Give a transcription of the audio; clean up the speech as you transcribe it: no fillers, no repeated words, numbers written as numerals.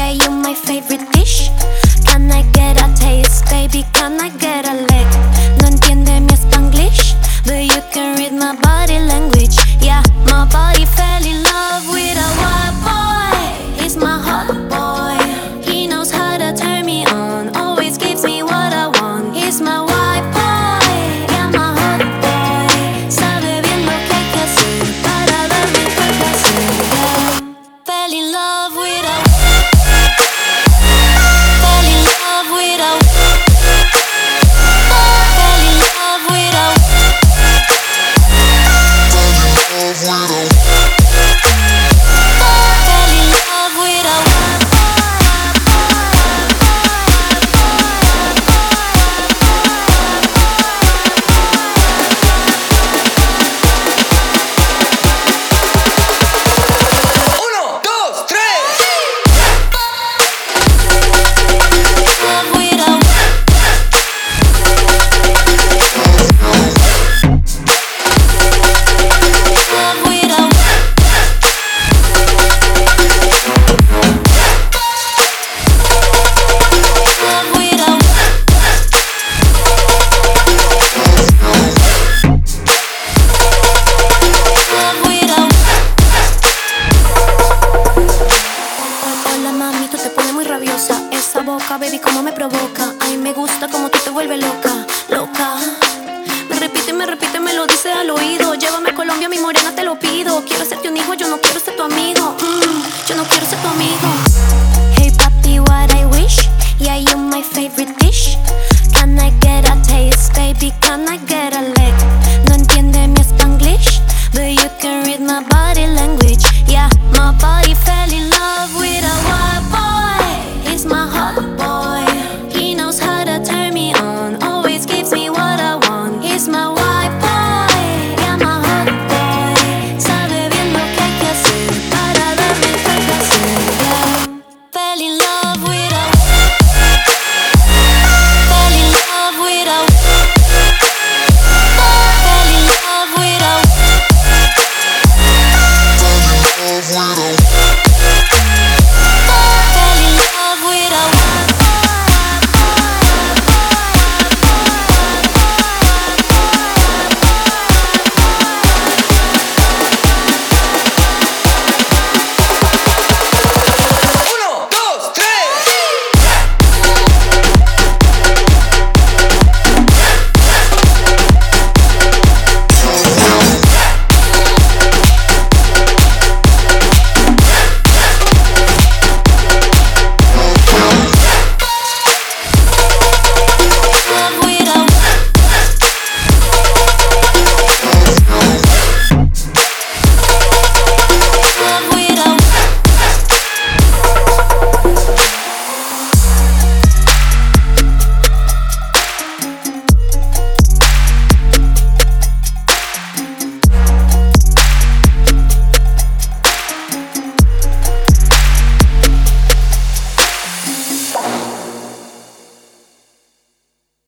say you my favorite dish? Can I get a taste, baby? Can I get a lick? No entiende mi Spanglish, but you can read my body language. Yeah, my body fell in love with a white boy. He's my hot boy. He knows how to turn me on, always gives me what I want. He's my white boy, yeah, my hot boy. Sabe bien lo que hay que hacer para darme el placer. Yeah. Fell in love with a Fell in love with a Fell in love with a Fell in love with a Uno, dos, tres. love with a love with a love with a love with a Hola mami, tú te pones muy rabiosa. Esa boca, baby, como me provoca. A mí me gusta como tú te vuelves loca.